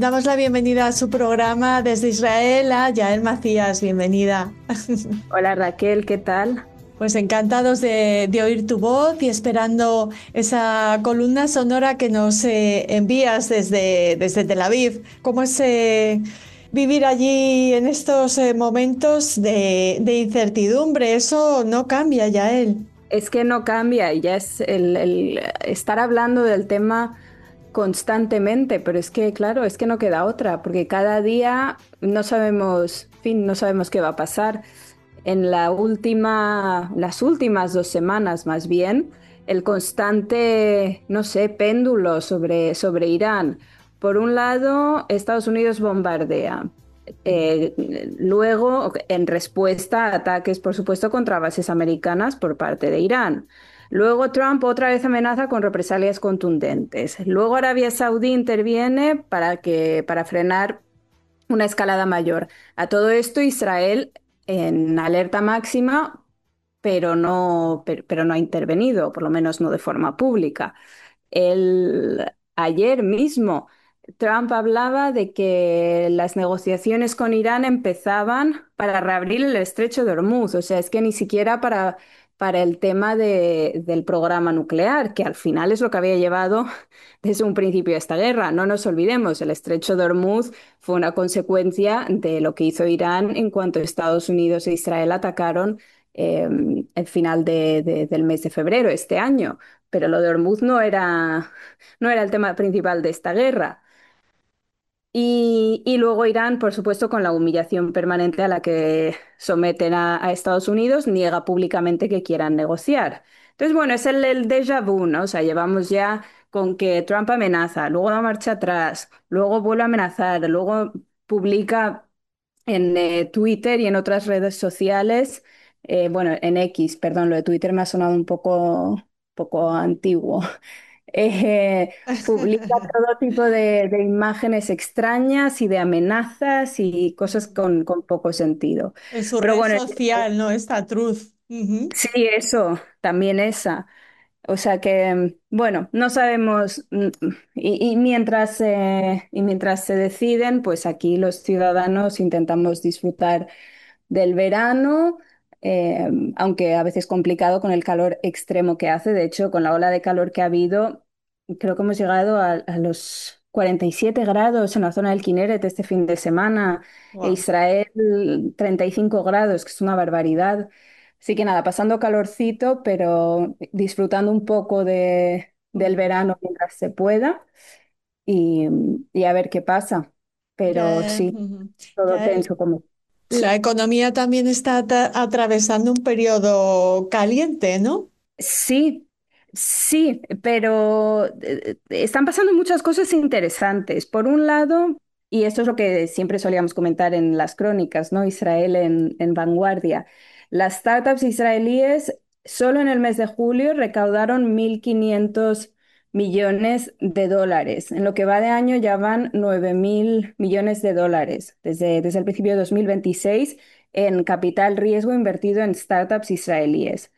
Damos la bienvenida a su programa desde Israel a Yael Macías. Bienvenida. Hola Raquel, ¿qué tal? Pues encantados de oír tu voz y esperando esa columna sonora que nos envías desde Tel Aviv. ¿Cómo es vivir allí en estos momentos de incertidumbre? Eso no cambia, Yael. Es que no cambia y ya es el estar hablando del tema constantemente, pero es que, claro, es que no queda otra, porque cada día no sabemos, en fin, no sabemos qué va a pasar. Las últimas 2 semanas más bien, el constante, no sé, péndulo sobre Irán. Por un lado, Estados Unidos bombardea. Luego, en respuesta a ataques, por supuesto, contra bases americanas por parte de Irán. Luego Trump otra vez amenaza con represalias contundentes. Luego Arabia Saudí interviene para frenar una escalada mayor. A todo esto Israel en alerta máxima, pero no ha intervenido, por lo menos no de forma pública. Ayer mismo Trump hablaba de que las negociaciones con Irán empezaban para reabrir el estrecho de Hormuz, o sea, es que ni siquiera para el tema del programa nuclear, que al final es lo que había llevado desde un principio a esta guerra. No nos olvidemos, el estrecho de Hormuz fue una consecuencia de lo que hizo Irán en cuanto Estados Unidos e Israel atacaron eh, el final del mes de febrero este año. Pero lo de Hormuz no era el tema principal de esta guerra. Y luego Irán, por supuesto, con la humillación permanente a la que someten a Estados Unidos, niega públicamente que quieran negociar. Entonces, bueno, es el déjà vu, ¿no? O sea, llevamos ya con que Trump amenaza, luego da marcha atrás, luego vuelve a amenazar, luego publica en Twitter y en otras redes sociales, bueno, en X, perdón, lo de Twitter me ha sonado un poco antiguo. Publica todo tipo de imágenes extrañas y de amenazas y cosas con poco sentido. En su Pero red bueno, social, ¿no? Esta Truth. Ujú. sí, eso, también esa. O sea que, bueno, no sabemos, y mientras se deciden, pues aquí los ciudadanos intentamos disfrutar del verano, eh, aunque a veces complicado con el calor extremo que hace. De hecho, con la ola de calor que ha habido, creo que hemos llegado a los 47 grados en la zona del Kineret este fin de semana, e Wow. Israel 35 grados, que es una barbaridad. Así que nada, pasando calorcito, pero disfrutando un poco del verano mientras se pueda y, y a ver qué pasa. Pero Ya, sí, ujú. todo Ya tenso como... la economía también está atravesando un periodo caliente, ¿no? Sí, sí, pero están pasando muchas cosas interesantes. Por un lado, y esto es lo que siempre solíamos comentar en las crónicas, ¿no? Israel en vanguardia. Las startups israelíes solo en el mes de julio recaudaron 1.500 millones de dólares. En lo que va de año ya van 9.000 millones de dólares desde el principio de 2026 en capital riesgo invertido en startups israelíes.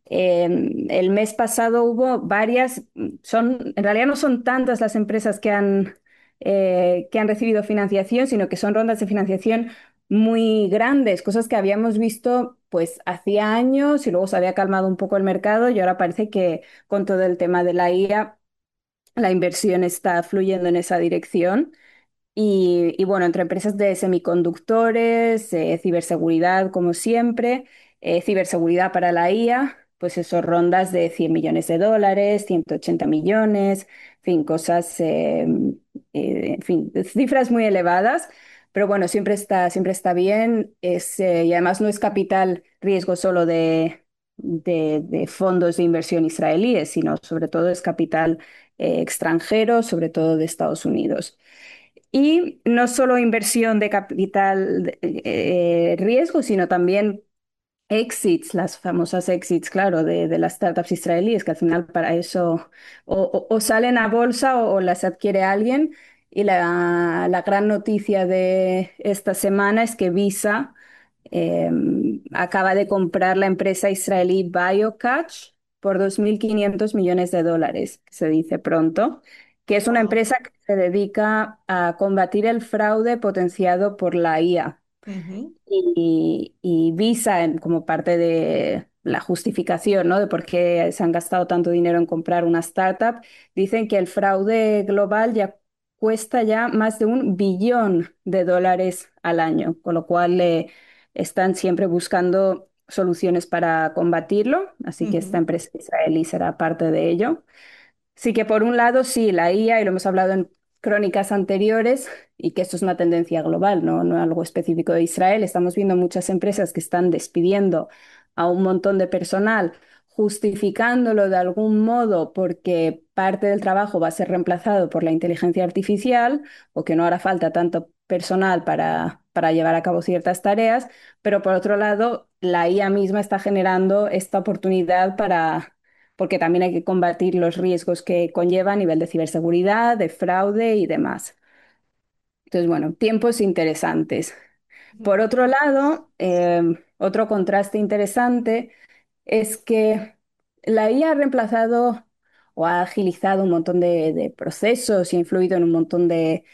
El mes pasado hubo varias, en realidad no son tantas las empresas que han recibido financiación, sino que son rondas de financiación muy grandes, cosas que habíamos visto pues hacía años y luego se había calmado un poco el mercado y ahora parece que con todo el tema de la IA, la inversión está fluyendo en esa dirección. Y bueno, entre empresas de semiconductores, ciberseguridad, como siempre, ciberseguridad para la IA, pues eso, rondas de 100 millones de dólares, 180 millones, en fin, cosas, en fin, cifras muy elevadas, pero bueno, siempre está bien, y además no es capital riesgo solo de fondos de inversión israelíes, sino sobre todo es capital extranjero, sobre todo de Estados Unidos. Y no solo inversión de capital riesgo, sino también exits, las famosas exits, claro, de las startups israelíes, que al final para eso o salen a bolsa o las adquiere alguien. Y la gran noticia de esta semana es que Visa eh, acaba de comprar la empresa israelí BioCatch por 2.500 millones de dólares, que se dice pronto. que es una Wow. empresa que se dedica a combatir el fraude potenciado por la IA. Ujú, Y Visa, como parte de la justificación, ¿no? De por qué se han gastado tanto dinero en comprar una startup, dicen que el fraude global ya cuesta ya más de $1 billón al año, con lo cual están siempre buscando soluciones para combatirlo, así que esta ujú, empresa israelí será parte de ello. Sí que por un lado, sí, la IA, y lo hemos hablado en crónicas anteriores, y que esto es una tendencia global, no algo específico de Israel. Estamos viendo muchas empresas que están despidiendo a un montón de personal, justificándolo de algún modo porque parte del trabajo va a ser reemplazado por la inteligencia artificial o que no hará falta tanto personal para llevar a cabo ciertas tareas, pero por otro lado, la IA misma está generando esta oportunidad porque también hay que combatir los riesgos que conlleva a nivel de ciberseguridad, de fraude y demás. Entonces, bueno, tiempos interesantes. Por otro lado, otro contraste interesante es que la IA ha reemplazado o ha agilizado un montón de procesos y ha influido en un montón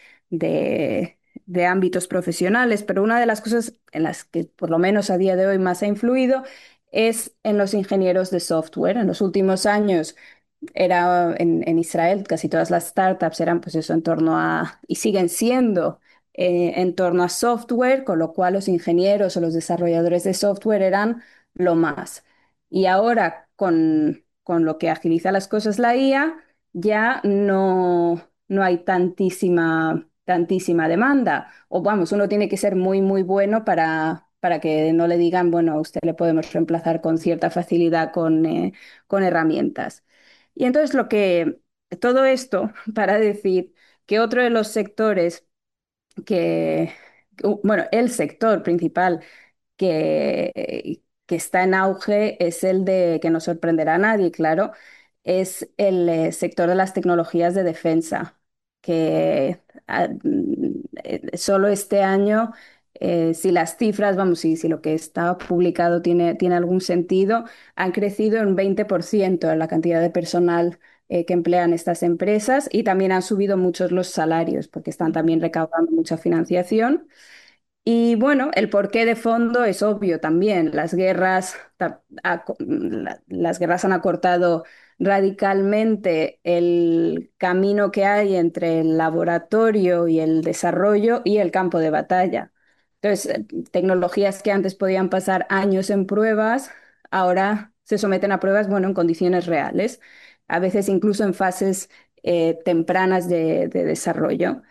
de, de ámbitos profesionales, pero una de las cosas en las que por lo menos a día de hoy más ha influido es en los ingenieros de software. En los últimos años era en Israel, casi todas las startups eran pues eso en torno a, y siguen siendo en torno a software, con lo cual los ingenieros o los desarrolladores de software eran lo más. Y ahora con lo que agiliza las cosas la IA, ya no hay tantísima demanda. O vamos, uno tiene que ser muy bueno para que no le digan, bueno, a usted le podemos reemplazar con cierta facilidad con herramientas. Y entonces todo esto para decir que otro de los sectores que, bueno, el sector principal que está en auge es el de, que no sorprenderá a nadie, claro, es el sector de las tecnologías de defensa, que solo este año, si las cifras, vamos, si lo que está publicado tiene algún sentido, han crecido en 20% en la cantidad de personal que emplean estas empresas y también han subido muchos los salarios porque están ujú, también recaudando mucha financiación. Y bueno, el porqué de fondo es obvio también. Las guerras han acortado radicalmente el camino que hay entre el laboratorio y el desarrollo y el campo de batalla. Entonces, tecnologías que antes podían pasar años en pruebas, ahora se someten a pruebas, bueno, en condiciones reales, a veces incluso en fases tempranas de desarrollo.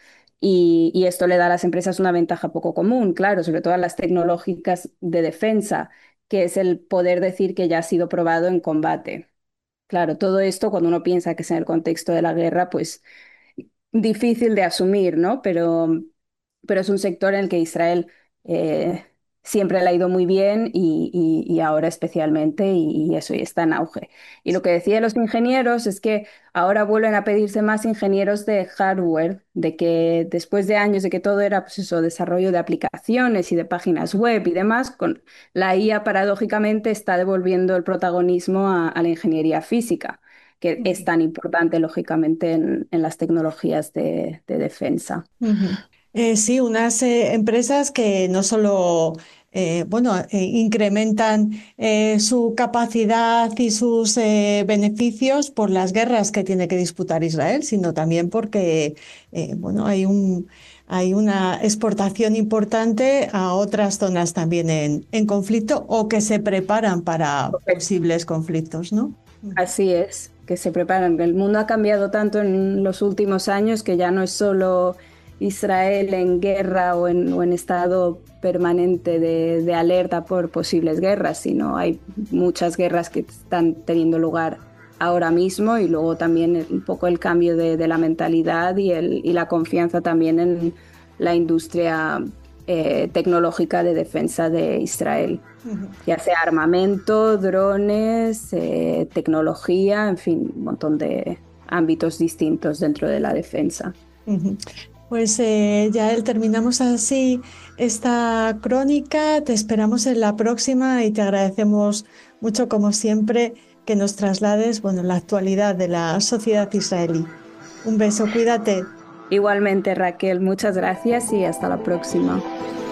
Y esto le da a las empresas una ventaja poco común, claro, sobre todo a las tecnológicas de defensa, que es el poder decir que ya ha sido probado en combate. Claro, todo esto cuando uno piensa que es en el contexto de la guerra, pues difícil de asumir, ¿no? Pero es un sector en el que Israel eh, siempre le ha ido muy bien y ahora especialmente, y eso y está en auge. Y lo que decía los ingenieros es que ahora vuelven a pedirse más ingenieros de hardware, de que después de años de que todo era pues eso, desarrollo de aplicaciones y de páginas web y demás, con la IA paradójicamente está devolviendo el protagonismo a la ingeniería física, que es tan importante lógicamente en las tecnologías de defensa. ujú. Sí, unas empresas que no solo bueno, incrementan su capacidad y sus beneficios por las guerras que tiene que disputar Israel, sino también porque bueno, hay una exportación importante a otras zonas también en conflicto o que se preparan para posibles conflictos, ¿no? Ujú, Así es, que se preparan. El mundo ha cambiado tanto en los últimos años que ya no es solo Israel en guerra o en estado permanente de alerta por posibles guerras, sino hay muchas guerras que están teniendo lugar ahora mismo y luego también un poco el cambio de la mentalidad y la confianza también en la industria tecnológica de defensa de Israel, ujú, ya sea armamento, drones, tecnología, en fin, un montón de ámbitos distintos dentro de la defensa. ujú. Pues ya terminamos así esta crónica. Te esperamos en la próxima y te agradecemos mucho, como siempre, que nos traslades, bueno, la actualidad de la sociedad israelí. Un beso, cuídate. Igualmente, Raquel, muchas gracias y hasta la próxima.